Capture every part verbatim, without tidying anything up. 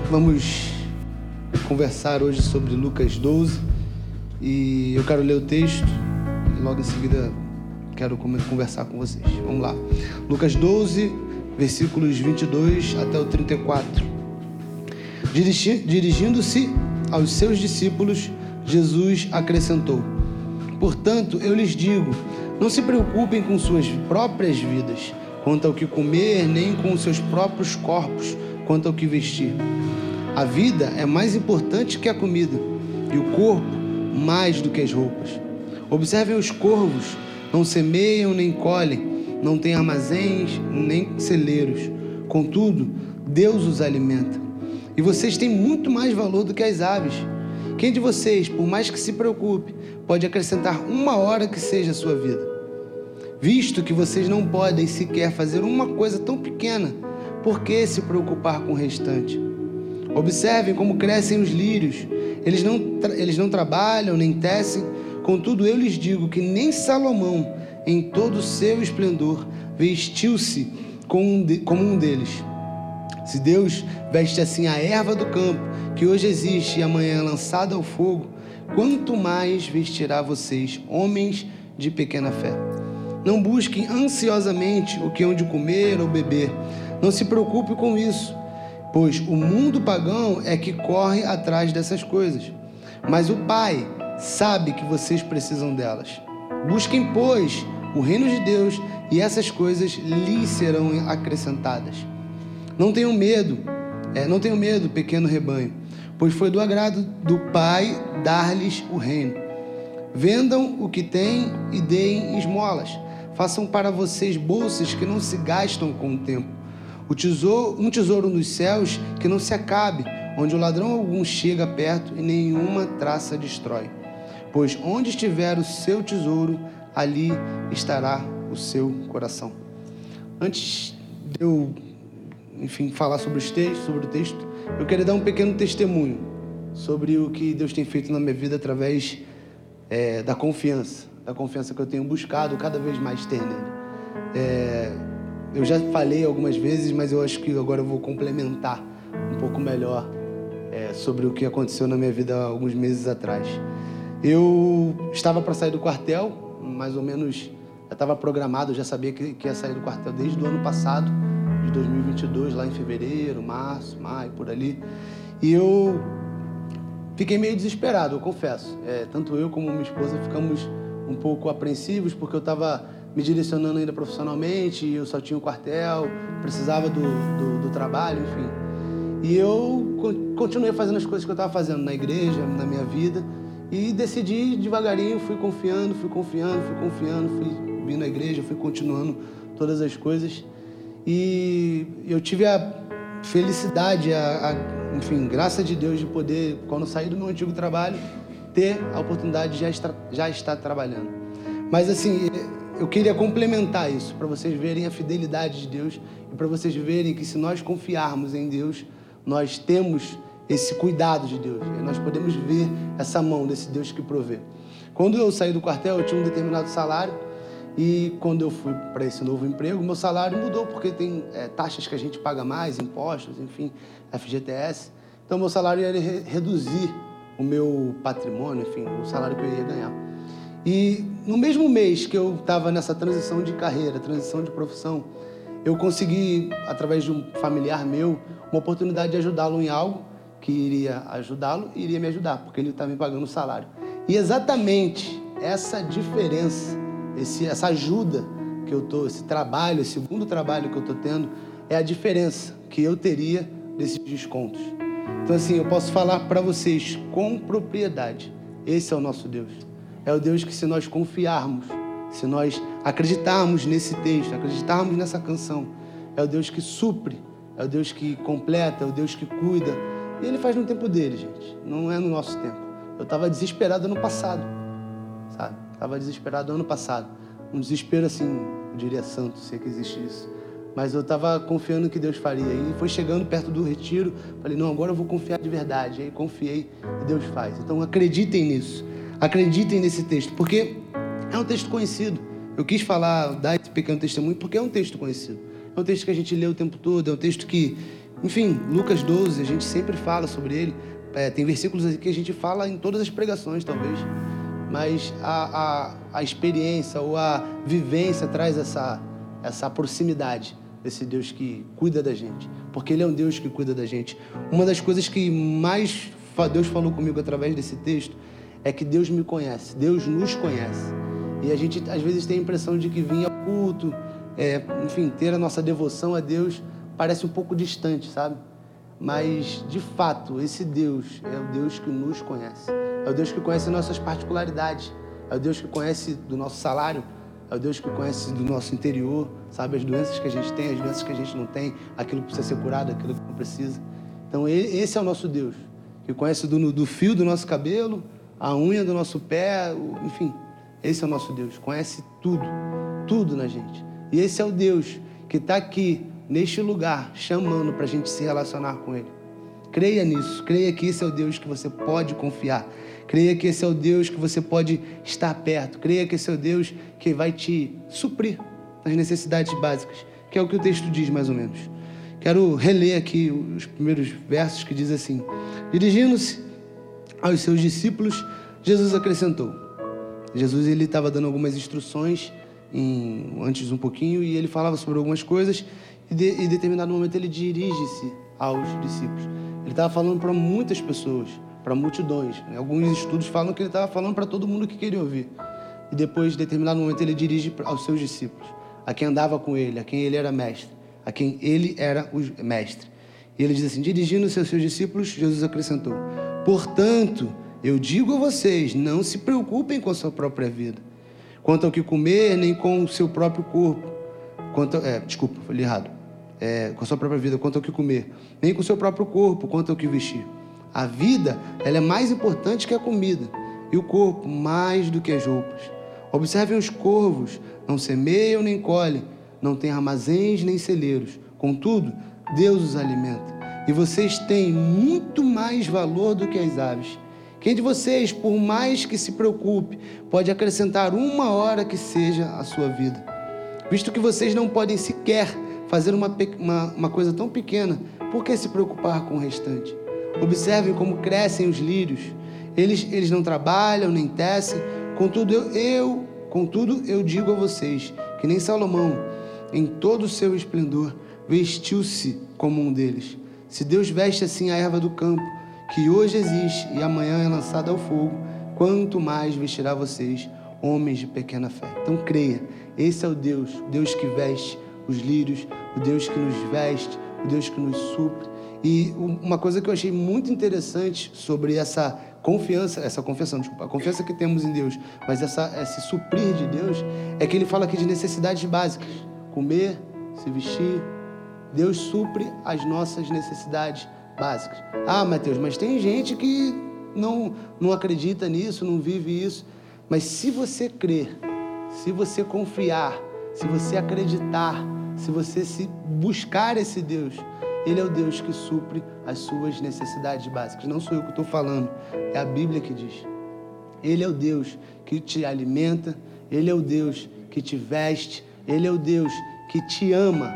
Vamos conversar hoje sobre Lucas doze e eu quero ler o texto e logo em seguida quero conversar com vocês. Vamos lá. Lucas doze, versículos vinte e dois até o trinta e quatro. Dirigi, dirigindo-se aos seus discípulos, Jesus acrescentou: portanto, eu lhes digo, não se preocupem com suas próprias vidas, quanto ao que comer, nem com os seus próprios corpos, quanto ao que vestir. A vida é mais importante que a comida, e o corpo mais do que as roupas. Observem os corvos, não semeiam nem colhem, não têm armazéns nem celeiros. Contudo, Deus os alimenta. E vocês têm muito mais valor do que as aves. Quem de vocês, por mais que se preocupe, pode acrescentar uma hora que seja a sua vida? Visto que vocês não podem sequer fazer uma coisa tão pequena, por que se preocupar com o restante? Observem como crescem os lírios. Eles não, tra- eles não trabalham nem tecem. Contudo, eu lhes digo que nem Salomão, em todo o seu esplendor, vestiu-se como um, de- como um deles. Se Deus veste assim a erva do campo, que hoje existe e amanhã é lançada ao fogo, quanto mais vestirá vocês, homens de pequena fé. Não busquem ansiosamente o que hão de comer ou beber. Não se preocupe com isso, pois o mundo pagão é que corre atrás dessas coisas. Mas o Pai sabe que vocês precisam delas. Busquem, pois, o reino de Deus, e essas coisas lhes serão acrescentadas. Não tenham medo, é, não tenham medo, pequeno rebanho, pois foi do agrado do Pai dar-lhes o reino. Vendam o que têm e deem esmolas. Façam para vocês bolsas que não se gastam com o tempo. O tesouro, um tesouro nos céus que não se acabe, onde o ladrão algum chega perto e nenhuma traça destrói. Pois onde estiver o seu tesouro, ali estará o seu coração. Antes de eu, enfim, falar sobre os textos, sobre o texto, eu queria dar um pequeno testemunho sobre o que Deus tem feito na minha vida através é, da confiança, da confiança que eu tenho buscado cada vez mais ter nele. É, eu já falei algumas vezes, mas eu acho que agora eu vou complementar um pouco melhor é, sobre o que aconteceu na minha vida há alguns meses atrás. Eu estava para sair do quartel, mais ou menos, já estava programado, eu já sabia que, que ia sair do quartel desde o ano passado, de dois mil e vinte e dois, lá em fevereiro, março, maio, por ali. E eu fiquei meio desesperado, eu confesso. É, tanto eu como minha esposa ficamos um pouco apreensivos, porque eu estava me direcionando ainda profissionalmente, eu só tinha o quartel, precisava do, do, do trabalho, enfim. E eu continuei fazendo as coisas que eu estava fazendo na igreja, na minha vida, e decidi devagarinho, fui confiando, fui confiando, fui confiando, fui vindo à igreja, fui continuando todas as coisas. E eu tive a felicidade, a, a, enfim, graça de Deus de poder, quando sair do meu antigo trabalho, ter a oportunidade de já estar, já estar trabalhando. Mas assim, eu queria complementar isso, para vocês verem a fidelidade de Deus e para vocês verem que se nós confiarmos em Deus, nós temos esse cuidado de Deus. E nós podemos ver essa mão desse Deus que provê. Quando eu saí do quartel, eu tinha um determinado salário e quando eu fui para esse novo emprego, meu salário mudou porque tem é, taxas que a gente paga mais, impostos, enfim, F G T S. Então, meu salário ia re- reduzir o meu patrimônio, enfim, o salário que eu ia ganhar. E no mesmo mês que eu estava nessa transição de carreira, transição de profissão, eu consegui, através de um familiar meu, uma oportunidade de ajudá-lo em algo que iria ajudá-lo e iria me ajudar, porque ele estava me pagando o salário. E exatamente essa diferença, esse, essa ajuda que eu estou, esse trabalho, esse segundo trabalho que eu estou tendo, é a diferença que eu teria desses descontos. Então assim, eu posso falar para vocês com propriedade, esse é o nosso Deus. É o Deus que, se nós confiarmos, se nós acreditarmos nesse texto, acreditarmos nessa canção, é o Deus que supre, é o Deus que completa, é o Deus que cuida. E Ele faz no tempo dele, gente. Não é no nosso tempo. Eu estava desesperado ano passado, sabe? Estava desesperado ano passado. Um desespero assim, eu diria santo, se é que existe isso. Mas eu estava confiando que Deus faria. E foi chegando perto do retiro, falei, não, agora eu vou confiar de verdade. E aí confiei e Deus faz. Então acreditem nisso. Acreditem nesse texto, porque é um texto conhecido. Eu quis falar, dar esse pequeno testemunho, porque é um texto conhecido. É um texto que a gente lê o tempo todo, é um texto que enfim, Lucas doze, a gente sempre fala sobre ele. É, tem versículos aqui que a gente fala em todas as pregações, talvez. Mas a, a, a experiência ou a vivência traz essa, essa proximidade desse Deus que cuida da gente. Porque Ele é um Deus que cuida da gente. Uma das coisas que mais Deus falou comigo através desse texto é que Deus me conhece, Deus nos conhece. E a gente às vezes tem a impressão de que vir ao culto, é, enfim, ter a nossa devoção a Deus parece um pouco distante, sabe? Mas, de fato, esse Deus é o Deus que nos conhece. É o Deus que conhece nossas particularidades. É o Deus que conhece do nosso salário. É o Deus que conhece do nosso interior, sabe? As doenças que a gente tem, as doenças que a gente não tem, aquilo que precisa ser curado, aquilo que não precisa. Então, esse é o nosso Deus, que conhece do, do fio do nosso cabelo, a unha do nosso pé, enfim. Esse é o nosso Deus, conhece tudo, tudo na gente. E esse é o Deus que está aqui, neste lugar, chamando para a gente se relacionar com Ele. Creia nisso, creia que esse é o Deus que você pode confiar. Creia que esse é o Deus que você pode estar perto. Creia que esse é o Deus que vai te suprir nas necessidades básicas, que é o que o texto diz mais ou menos. Quero reler aqui os primeiros versos que diz assim: dirigindo-se aos seus discípulos, Jesus acrescentou. Jesus ele estava dando algumas instruções em, antes um pouquinho, e ele falava sobre algumas coisas, e de, em determinado momento ele dirige-se aos discípulos. Ele estava falando para muitas pessoas, para multidões. Alguns estudos falam que ele estava falando para todo mundo que queria ouvir. E depois, em determinado momento, ele dirige aos seus discípulos, a quem andava com ele, a quem ele era mestre, a quem ele era o mestre. E ele diz assim: dirigindo-se aos seus discípulos, Jesus acrescentou: portanto, eu digo a vocês, não se preocupem com a sua própria vida, quanto ao que comer, nem com o seu próprio corpo. Quanto, é, desculpa, falei errado. É, com a sua própria vida, quanto ao que comer, nem com o seu próprio corpo, quanto ao que vestir. A vida, ela é mais importante que a comida, e o corpo mais do que as roupas. Observem os corvos, não semeiam nem colhem, não têm armazéns nem celeiros. Contudo, Deus os alimenta. E vocês têm muito mais valor do que as aves. Quem de vocês, por mais que se preocupe, pode acrescentar uma hora que seja a sua vida? Visto que vocês não podem sequer fazer uma, uma, uma coisa tão pequena, por que se preocupar com o restante? Observem como crescem os lírios. Eles, eles não trabalham, nem tecem. Contudo eu, eu, contudo, eu digo a vocês, que nem Salomão, em todo o seu esplendor, vestiu-se como um deles. Se Deus veste assim a erva do campo, que hoje existe e amanhã é lançada ao fogo, quanto mais vestirá vocês, homens de pequena fé. Então creia, esse é o Deus, o Deus que veste os lírios, o Deus que nos veste, o Deus que nos supre. E uma coisa que eu achei muito interessante sobre essa confiança, essa confiança, desculpa, a confiança que temos em Deus, mas essa, esse suprir de Deus, é que ele fala aqui de necessidades básicas: comer, se vestir. Deus supre as nossas necessidades básicas. Ah, Mateus, mas tem gente que não, não acredita nisso, não vive isso. Mas se você crer, se você confiar, se você acreditar, se você se buscar esse Deus, Ele é o Deus que supre as suas necessidades básicas. Não sou eu que estou falando, é a Bíblia que diz. Ele é o Deus que te alimenta, Ele é o Deus que te veste, Ele é o Deus que te ama.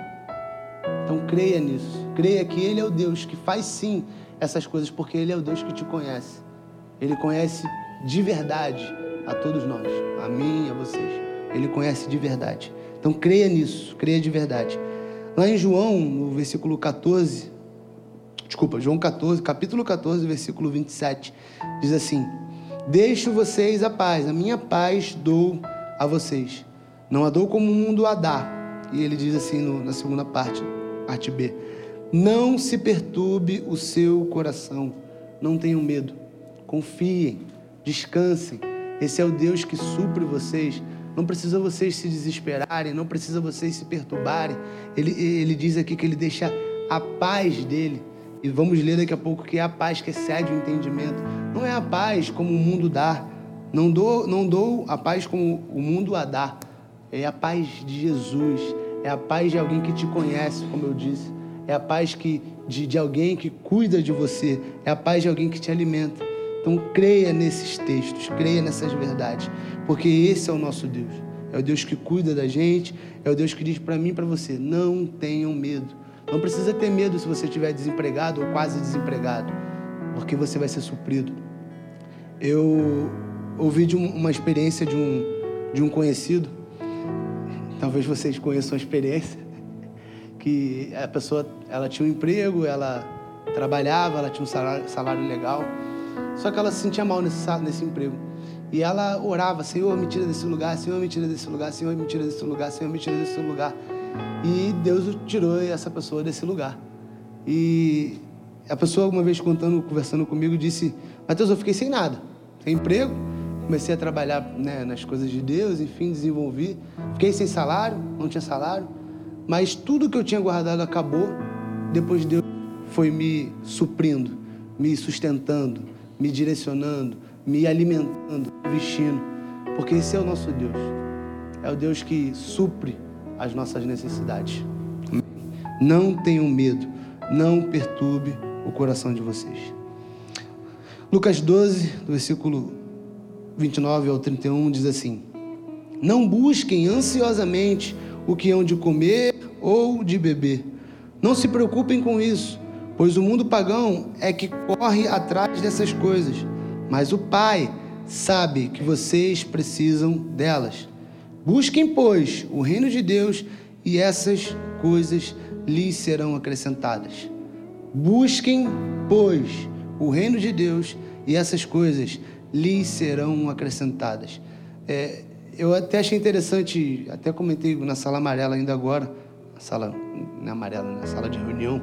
Então creia nisso, creia que Ele é o Deus que faz sim essas coisas, porque Ele é o Deus que te conhece. Ele conhece de verdade a todos nós, a mim e a vocês. Ele conhece de verdade. Então creia nisso, creia de verdade. Lá em João, no versículo catorze, desculpa, João catorze, capítulo catorze, versículo vinte e sete, diz assim: deixo vocês a paz, a minha paz dou a vocês. Não a dou como o mundo a dá. E ele diz assim no, na segunda parte, parte B: não se perturbe o seu coração, não tenham medo, confiem, descansem. Esse é o Deus que supre vocês. Não precisa vocês se desesperarem, não precisa vocês se perturbarem. Ele, ele diz aqui que ele deixa a paz dele. E vamos ler daqui a pouco que é a paz que excede o entendimento. Não é a paz como o mundo dá. Não dou, não dou a paz como o mundo a dá. É a paz de Jesus. É a paz de alguém que te conhece, como eu disse. É a paz que, de, de alguém que cuida de você. É a paz de alguém que te alimenta. Então creia nesses textos, creia nessas verdades, porque esse é o nosso Deus. É o Deus que cuida da gente, é o Deus que diz para mim e para você: não tenham medo, Não precisa ter medo se você estiver desempregado ou quase desempregado, porque você vai ser suprido. Eu ouvi de um, uma experiência de um, de um conhecido, talvez vocês conheçam a experiência, que a pessoa, ela tinha um emprego, ela trabalhava, ela tinha um salário, salário legal, só que ela se sentia mal nesse, nesse emprego. E ela orava: Senhor, me tira desse lugar, Senhor, me tira desse lugar, Senhor, me tira desse lugar, Senhor, me tira desse lugar. E Deus tirou essa pessoa desse lugar. E a pessoa, uma vez contando, conversando comigo, disse: Mateus, eu fiquei sem nada, sem emprego, comecei a trabalhar, né, nas coisas de Deus, enfim, desenvolvi, fiquei sem salário, não tinha salário, mas tudo que eu tinha guardado acabou, depois Deus foi me suprindo, me sustentando, me direcionando, me alimentando, me vestindo, porque esse é o nosso Deus, é o Deus que supre as nossas necessidades. Não tenham medo, não perturbe o coração de vocês. Lucas doze, do versículo vinte e nove ao trinta e um, diz assim: não busquem ansiosamente o que hão de comer ou de beber. Não se preocupem com isso, pois o mundo pagão é que corre atrás dessas coisas, mas o Pai sabe que vocês precisam delas. Busquem, pois, o reino de Deus, e essas coisas lhes serão acrescentadas. Busquem, pois, o reino de Deus, e essas coisas lhes serão acrescentadas. É, eu até achei interessante, até comentei na sala amarela ainda agora, na sala não é amarela, na sala de reunião,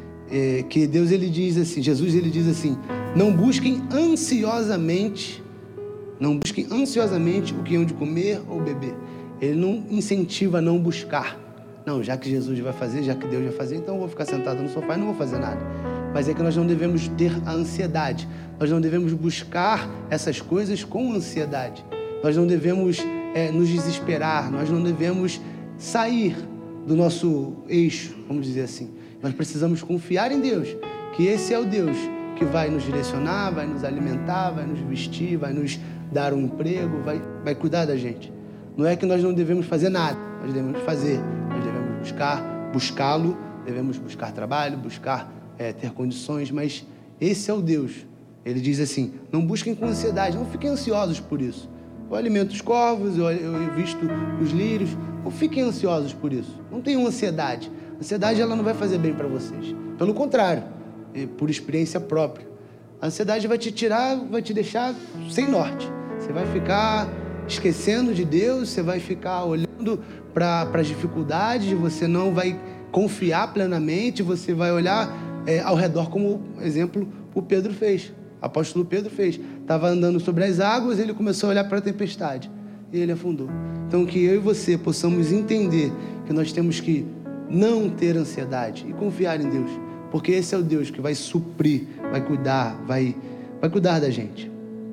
é, que Deus, ele diz assim, Jesus, ele diz assim: não busquem ansiosamente, não busquem ansiosamente o que hão de comer ou beber. Ele não incentiva a não buscar. Não, já que Jesus vai fazer, já que Deus vai fazer, então eu vou ficar sentado no sofá e não vou fazer nada. Mas é que nós não devemos ter a ansiedade. Nós não devemos buscar essas coisas com ansiedade. Nós não devemos é, nos desesperar. Nós não devemos sair do nosso eixo, vamos dizer assim. Nós precisamos confiar em Deus, que esse é o Deus que vai nos direcionar, vai nos alimentar, vai nos vestir, vai nos dar um emprego, vai, vai cuidar da gente. Não é que nós não devemos fazer nada, nós devemos fazer, nós devemos buscar, buscá-lo, devemos buscar trabalho, buscar é, ter condições, mas esse é o Deus. Ele diz assim: não busquem com ansiedade, não fiquem ansiosos por isso. Eu alimento os corvos, eu, eu visto os lírios, não fiquem ansiosos por isso. Não tenham ansiedade. A ansiedade, ela não vai fazer bem para vocês. Pelo contrário, por experiência própria. A ansiedade vai te tirar, vai te deixar sem norte. Você vai ficar esquecendo de Deus, você vai ficar olhando para as dificuldades, você não vai confiar plenamente, você vai olhar é, ao redor, como exemplo o Pedro fez, o apóstolo Pedro fez. Estava andando sobre as águas, ele começou a olhar para a tempestade e ele afundou. Então que eu e você possamos entender que nós temos que não ter ansiedade e confiar em Deus, porque esse é o Deus que vai suprir, vai cuidar, vai, vai cuidar da gente.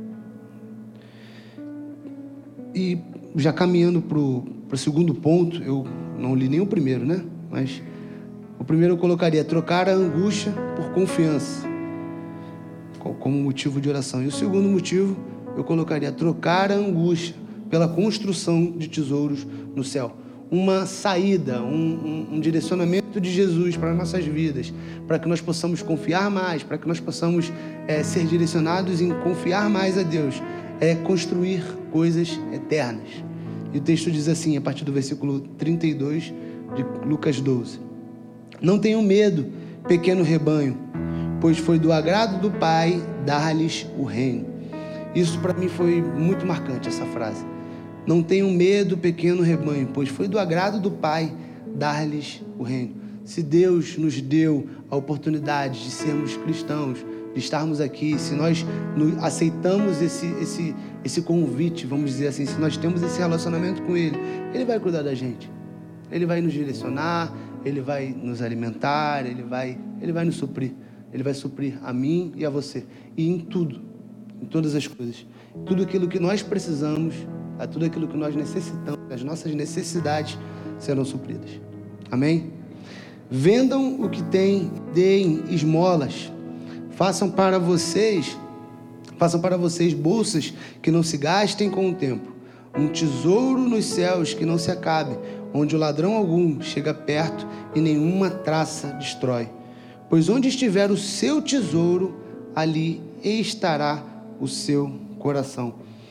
E já caminhando para o segundo ponto, eu não li nem o primeiro, né? Mas o primeiro eu colocaria: trocar a angústia por confiança, como motivo de oração. E o segundo motivo eu colocaria: trocar a angústia pela construção de tesouros no céu. Uma saída, um, um, um direcionamento de Jesus para as nossas vidas, para que nós possamos confiar mais, para que nós possamos é, ser direcionados em confiar mais a Deus, é construir coisas eternas. E o texto diz assim, a partir do versículo trinta e dois de Lucas doze: não tenham medo, pequeno rebanho, pois foi do agrado do Pai dar-lhes o reino. Isso para mim foi muito marcante, essa frase. Não tenham medo, pequeno rebanho, pois foi do agrado do Pai dar-lhes o reino. Se Deus nos deu a oportunidade de sermos cristãos, de estarmos aqui, se nós aceitamos esse, esse, esse convite, vamos dizer assim, se nós temos esse relacionamento com Ele, Ele vai cuidar da gente. Ele vai nos direcionar, Ele vai nos alimentar, Ele vai, Ele vai nos suprir. Ele vai suprir a mim e a você. E em tudo, em todas as coisas. Tudo aquilo que nós precisamos, a tudo aquilo que nós necessitamos, as nossas necessidades serão supridas. Amém? Vendam o que têm, deem esmolas. Façam para vocês, façam para vocês bolsas que não se gastem com o tempo, um tesouro nos céus que não se acabe, onde o ladrão algum chega perto e nenhuma traça destrói. Pois onde estiver o seu tesouro, ali estará o seu coração.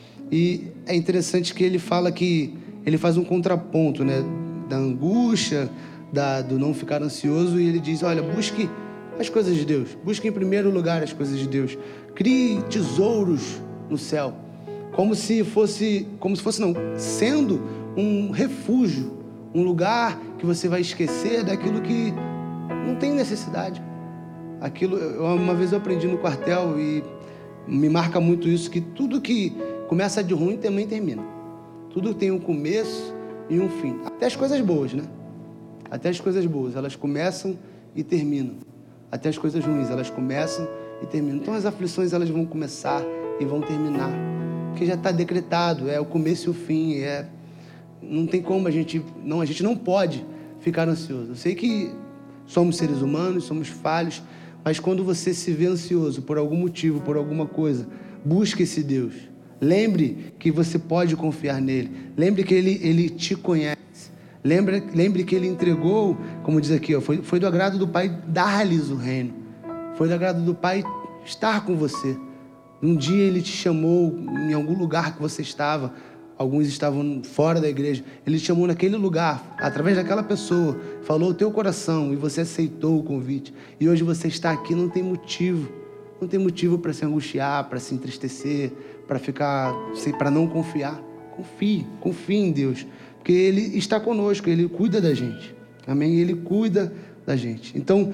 E é interessante que ele fala que ele faz um contraponto, né, da angústia, da, do não ficar ansioso, e ele diz, olha, busque as coisas de Deus, busque em primeiro lugar as coisas de Deus, crie tesouros no céu, como se fosse, como se fosse não, sendo um refúgio, um lugar que você vai esquecer daquilo que não tem necessidade. Aquilo, uma vez eu aprendi no quartel e me marca muito isso, que tudo que começa de ruim também termina. Tudo tem um começo e um fim. Até as coisas boas, né? Até as coisas boas, elas começam e terminam. Até as coisas ruins, elas começam e terminam. Então as aflições, elas vão começar e vão terminar. Porque já está decretado, é o começo e o fim, é... Não tem como a gente... Não, a gente não pode ficar ansioso. Eu sei que somos seres humanos, somos falhos, mas quando você se vê ansioso por algum motivo, por alguma coisa, busque esse Deus. Lembre que você pode confiar nele. Lembre que ele, ele te conhece. Lembre, lembre que ele entregou, como diz aqui, ó, foi, foi do agrado do Pai dar-lhes o reino. Foi do agrado do Pai estar com você. Um dia ele te chamou em algum lugar que você estava. Alguns estavam fora da igreja. Ele te chamou naquele lugar, através daquela pessoa, falou o teu coração e você aceitou o convite. E hoje você está aqui, não tem motivo. Não tem motivo para se angustiar, para se entristecer, para ficar, para não confiar. Confie, confie em Deus, porque Ele está conosco, Ele cuida da gente. Amém? Ele cuida da gente. Então,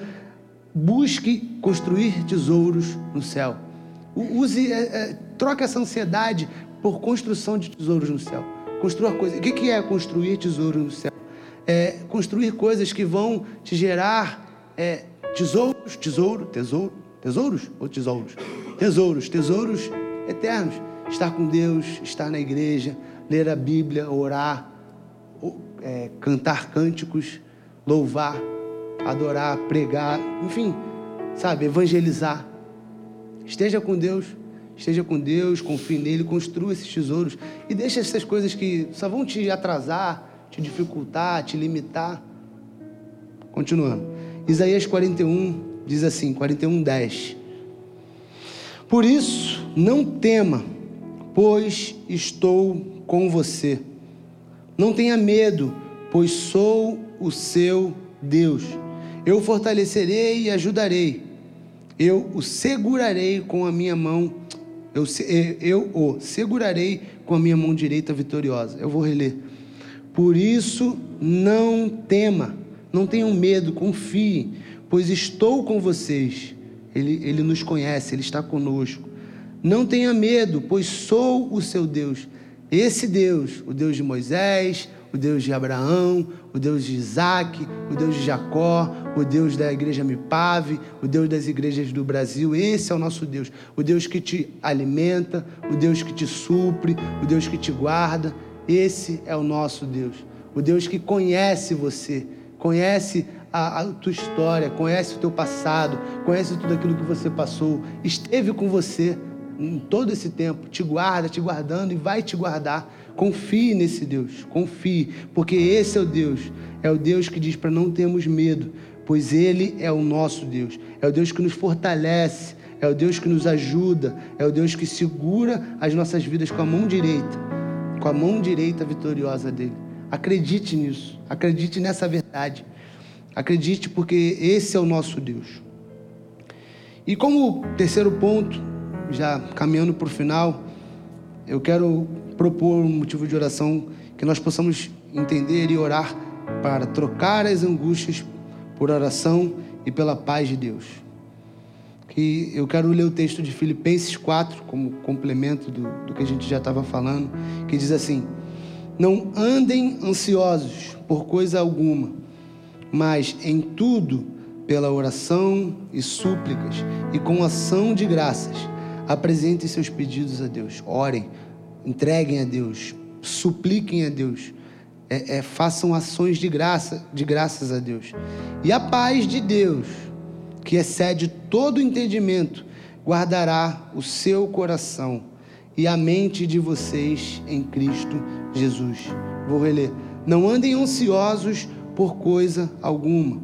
busque construir tesouros no céu. Use, é, é, troque essa ansiedade por construção de tesouros no céu. Construa coisas. O que, que é construir tesouros no céu? É construir coisas que vão te gerar é, tesouros, tesouro, tesouro, tesouros ou tesouros? Tesouros, tesouros eternos. Estar com Deus, estar na igreja, ler a Bíblia, orar, é, cantar cânticos, louvar, adorar, pregar, enfim, sabe, evangelizar. Esteja com Deus, esteja com Deus, confie nele, construa esses tesouros e deixa essas coisas que só vão te atrasar, te dificultar, te limitar. Continuando. Isaías quarenta e um diz assim, quarenta e um, dez. Por isso, não tema, pois estou com você. Não tenha medo, pois sou o seu Deus. Eu o fortalecerei e ajudarei. Eu o segurarei com a minha mão. Eu, eu o segurarei com a minha mão direita vitoriosa. Eu vou reler. Por isso, não tema, não tenham medo, confie, pois estou com vocês. Ele, ele nos conhece, Ele está conosco. Não tenha medo, pois sou o seu Deus. Esse Deus, o Deus de Moisés, o Deus de Abraão, o Deus de Isaac, o Deus de Jacó, o Deus da igreja Mipave, o Deus das igrejas do Brasil. Esse é o nosso Deus, o Deus que te alimenta, o Deus que te supre, o Deus que te guarda. Esse é o nosso Deus, o Deus que conhece você, conhece a, a tua história, conhece o teu passado, conhece tudo aquilo que você passou, esteve com você em todo esse tempo, te guarda, te guardando e vai te guardar. Confie nesse Deus, confie, porque esse é o Deus, é o Deus que diz para não termos medo, pois Ele é o nosso Deus, é o Deus que nos fortalece, é o Deus que nos ajuda, é o Deus que segura as nossas vidas com a mão direita, com a mão direita vitoriosa dEle. Acredite nisso, acredite nessa verdade, acredite, porque esse é o nosso Deus. E como terceiro ponto, já caminhando para o final, eu quero propor um motivo de oração que nós possamos entender e orar para trocar as angústias por oração e pela paz de Deus. Que eu quero ler o texto de Filipenses quatro, como complemento do, do que a gente já estava falando, que diz assim: não andem ansiosos por coisa alguma, mas em tudo, pela oração e súplicas e com ação de graças, apresentem seus pedidos a Deus. Orem, entreguem a Deus, supliquem a Deus, é, é, façam ações de graça, de graças a Deus. E a paz de Deus, que excede todo entendimento, guardará o seu coração e a mente de vocês em Cristo Jesus. Vou reler. Não andem ansiosos por coisa alguma,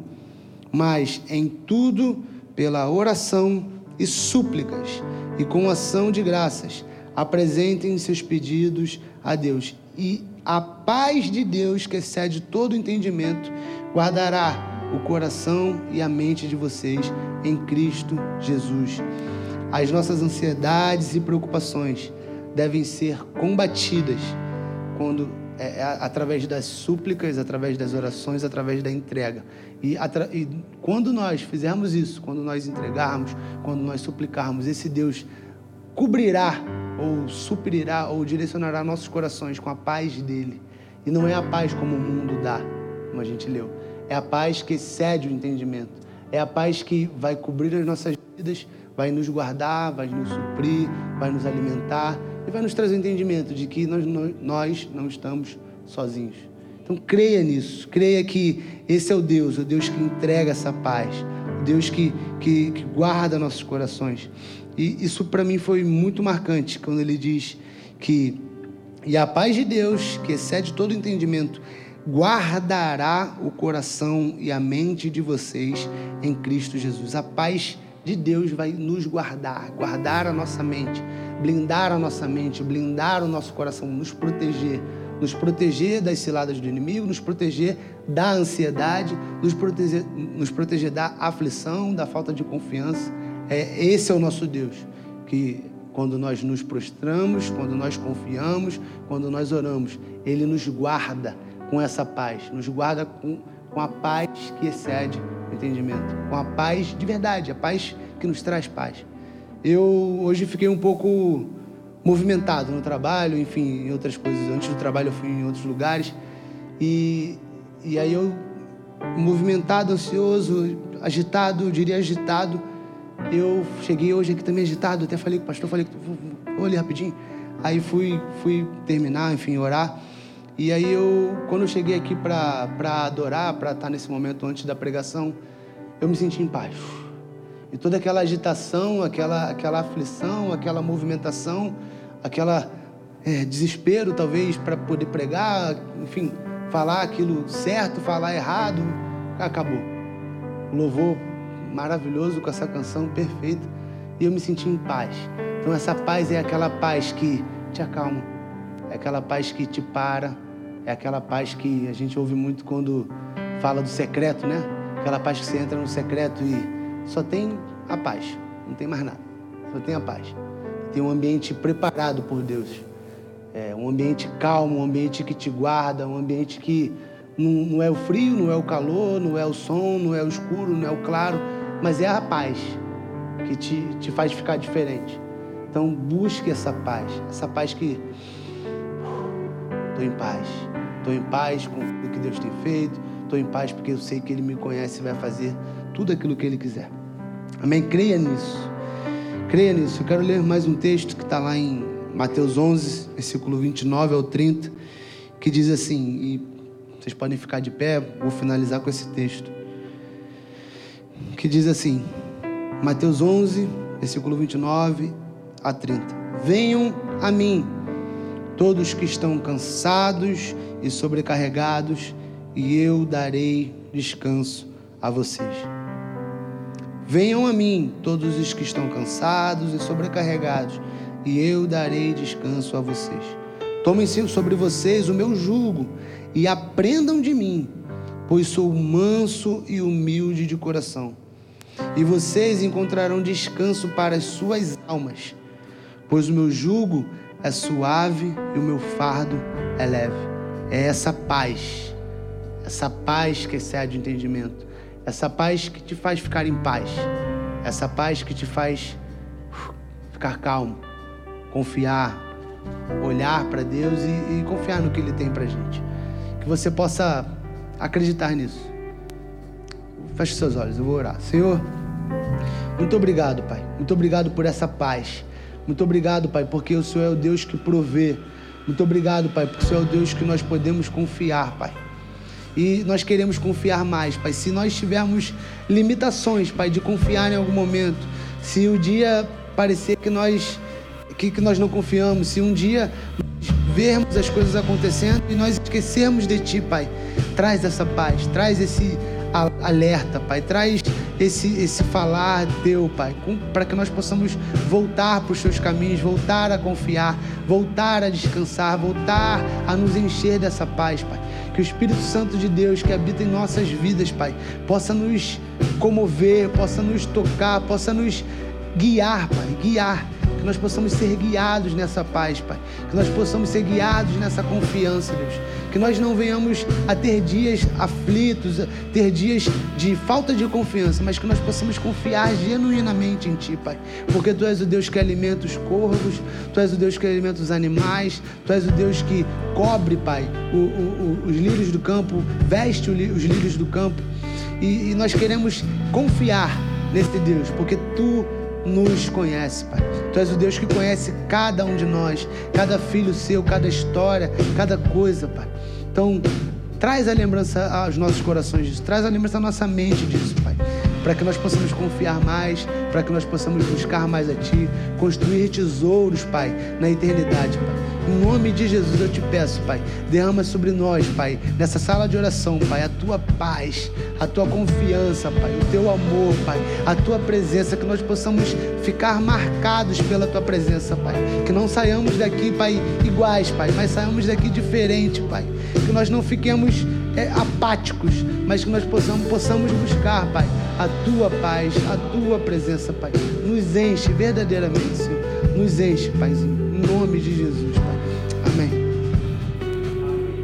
mas em tudo, pela oração e súplicas, e com ação de graças, apresentem seus pedidos a Deus. E a paz de Deus, que excede todo entendimento, guardará o coração e a mente de vocês em Cristo Jesus. As nossas ansiedades e preocupações devem ser combatidas quando, é, é, através das súplicas, através das orações, através da entrega. E, atra, e quando nós fizermos isso, quando nós entregarmos, quando nós suplicarmos, esse Deus cobrirá ou suprirá ou direcionará nossos corações com a paz dele. E não é a paz como o mundo dá, como a gente leu. É a paz que excede o entendimento. É a paz que vai cobrir as nossas vidas, vai nos guardar, vai nos suprir, vai nos alimentar e vai nos trazer o entendimento de que nós, nós não estamos sozinhos. Então creia nisso, creia que esse é o Deus, o Deus que entrega essa paz, o Deus que, que, que guarda nossos corações. E isso para mim foi muito marcante, quando ele diz que e a paz de Deus, que excede todo entendimento, guardará o coração e a mente de vocês em Cristo Jesus. A paz de Deus vai nos guardar, guardar a nossa mente, blindar a nossa mente, blindar o nosso coração, nos proteger, nos proteger das ciladas do inimigo, nos proteger da ansiedade, nos proteger, nos proteger da aflição, da falta de confiança. É, esse é o nosso Deus, que quando nós nos prostramos, quando nós confiamos, quando nós oramos, Ele nos guarda com essa paz, nos guarda com, com a paz que excede o entendimento, com a paz de verdade, a paz que nos traz paz. Eu hoje fiquei um pouco movimentado no trabalho, enfim, em outras coisas. Antes do trabalho eu fui em outros lugares e, e aí eu, movimentado, ansioso, agitado, eu diria agitado, eu cheguei hoje aqui também agitado, até falei com o pastor, falei, vou, vou ali rapidinho, aí fui, fui terminar, enfim, orar. E aí eu, quando eu cheguei aqui para para adorar, para estar nesse momento antes da pregação, eu me senti em paz. E toda aquela agitação, aquela, aquela aflição, aquela movimentação, aquela é, desespero talvez para poder pregar, enfim, falar aquilo certo, falar errado, acabou. O louvor maravilhoso com essa canção perfeita e eu me senti em paz. Então essa paz é aquela paz que te acalma, é aquela paz que te para, é aquela paz que a gente ouve muito quando fala do secreto, né? Aquela paz que você entra no secreto e só tem a paz, não tem mais nada, só tem a paz. Tem um ambiente preparado por Deus, é um ambiente calmo, um ambiente que te guarda, um ambiente que não, não é o frio, não é o calor, não é o som, não é o escuro, não é o claro, mas é a paz que te, te faz ficar diferente. Então busque essa paz, essa paz que estou em paz, estou em paz com o que Deus tem feito, estou em paz porque eu sei que Ele me conhece e vai fazer tudo aquilo que Ele quiser. Amém? Creia nisso. Creia nisso. Eu quero ler mais um texto que está lá em Mateus onze, versículo vinte e nove ao trinta, que diz assim, e vocês podem ficar de pé, vou finalizar com esse texto, que diz assim, Mateus onze, versículo vinte e nove a trinta. Venham a mim, todos que estão cansados e sobrecarregados, e eu darei descanso a vocês. Venham a mim, todos os que estão cansados e sobrecarregados, e eu darei descanso a vocês. Tomem sobre vocês o meu jugo e aprendam de mim, pois sou manso e humilde de coração. E vocês encontrarão descanso para as suas almas, pois o meu jugo é suave e o meu fardo é leve. É essa paz, essa paz que excede o entendimento. Essa paz que te faz ficar em paz. Essa paz que te faz ficar calmo, confiar, olhar para Deus e, e confiar no que Ele tem para a gente. Que você possa acreditar nisso. Feche seus olhos, eu vou orar. Senhor, muito obrigado, Pai. Muito obrigado por essa paz. Muito obrigado, Pai, porque o Senhor é o Deus que provê. Muito obrigado, Pai, porque o Senhor é o Deus que nós podemos confiar, Pai. E nós queremos confiar mais, Pai. Se nós tivermos limitações, Pai, de confiar em algum momento, se o dia parecer que nós, que, que nós não confiamos, se um dia vermos as coisas acontecendo e nós esquecermos de Ti, Pai. Traz essa paz, traz esse alerta, Pai, traz esse, esse falar Teu, Pai, para que nós possamos voltar para os Teus caminhos, voltar a confiar, voltar a descansar, voltar a nos encher dessa paz, Pai. Que o Espírito Santo de Deus que habita em nossas vidas, Pai, possa nos comover, possa nos tocar, possa nos guiar, Pai, guiar. Que nós possamos ser guiados nessa paz, Pai. Que nós possamos ser guiados nessa confiança, Deus. Que nós não venhamos a ter dias aflitos, a ter dias de falta de confiança, mas que nós possamos confiar genuinamente em Ti, Pai. Porque Tu és o Deus que alimenta os corvos, Tu és o Deus que alimenta os animais, Tu és o Deus que cobre, Pai, o, o, o, os lírios do campo, veste os lírios do campo. E, e nós queremos confiar nesse Deus, porque Tu nos conhece, Pai. Tu és o Deus que conhece cada um de nós, cada filho seu, cada história, cada coisa, Pai. Então, traz a lembrança aos nossos corações disso, traz a lembrança à nossa mente disso, Pai, para que nós possamos confiar mais, para que nós possamos buscar mais a Ti, construir tesouros, Pai, na eternidade, Pai. Em nome de Jesus eu te peço, Pai, derrama sobre nós, Pai, nessa sala de oração, Pai, a Tua paz, a Tua confiança, Pai, o Teu amor, Pai, a Tua presença, que nós possamos ficar marcados pela Tua presença, Pai, que não saiamos daqui, Pai, iguais, Pai, mas saiamos daqui diferente, Pai, que nós não fiquemos é, apáticos, mas que nós possamos, possamos buscar, Pai, a Tua paz, a Tua presença, Pai, nos enche verdadeiramente, Senhor, nos enche, Paizinho, em nome de Jesus.